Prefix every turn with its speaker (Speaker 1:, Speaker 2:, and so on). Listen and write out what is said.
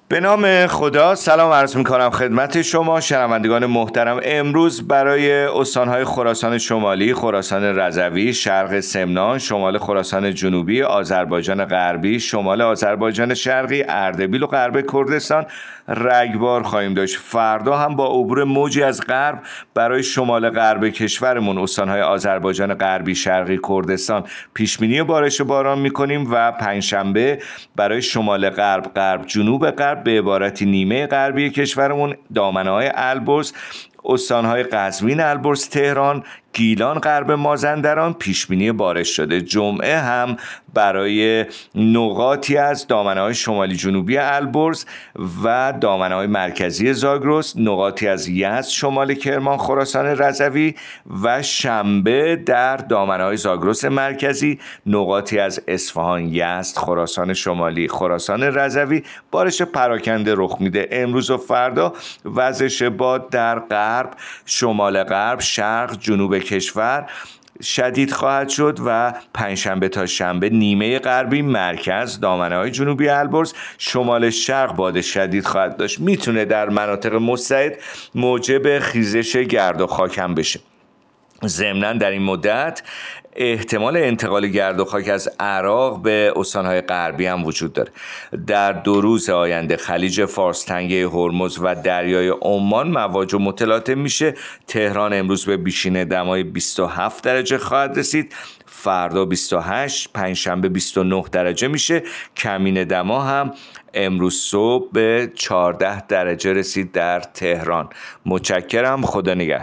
Speaker 1: به نام خدا سلام عرض میکنم خدمت شما شنوندگان محترم. امروز برای استانهای خراسان شمالی، خراسان رضوی، شرق سمنان، شمال خراسان جنوبی، آذربایجان غربی، شمال آذربایجان شرقی، اردبیل و غرب کردستان رگبار خواهیم داشت. فردا هم با عبور موجی از غرب برای شمال غرب کشورمون، استانهای آذربایجان غربی، شرقی، کردستان پیشبینی بارش باران میکنیم و پنجشنبه برای شمال غرب جنوب غرب به عبارتی نیمه غربی کشورمون، دامنه‌های البرز، استانهای قزوین، البرز، تهران، گیلان، غرب مازندران پیشبینی بارش شده. جمعه هم برای نقاطی از دامنه‌های شمالی جنوبی البرز و دامنه‌های مرکزی زاگرس، نقاطی از یزد، شمال کرمان، خراسان رضوی و شنبه در دامنه‌های زاگرس مرکزی، نقاطی از اصفهان، یزد، خراسان شمالی، خراسان رضوی بارش پراکنده رخ میده. امروز و فردا وزش باد در غرب، شمال غرب، شرق، جنوب کشور شدید خواهد شد و پنجشنبه تا شنبه نیمه غربی، مرکز، دامنه‌های جنوبی البرز، شمال شرق باد شدید خواهد داشت. میتونه در مناطق مستعد موجب خیزش گرد و خاک هم بشه. ضمناً در این مدت احتمال انتقال گرد و خاک از عراق به استانهای غربی هم وجود داره. در 2 روز آینده خلیج فارس، تنگه هرمز و دریای عمان مواج متلاطم میشه. تهران امروز به بیشینه دمای 27 درجه خواهد رسید، فردا 28، پنجشنبه 29 درجه میشه. کمین دما هم امروز صبح به 14 درجه رسید در تهران. متشکرم، خدا نگهدار.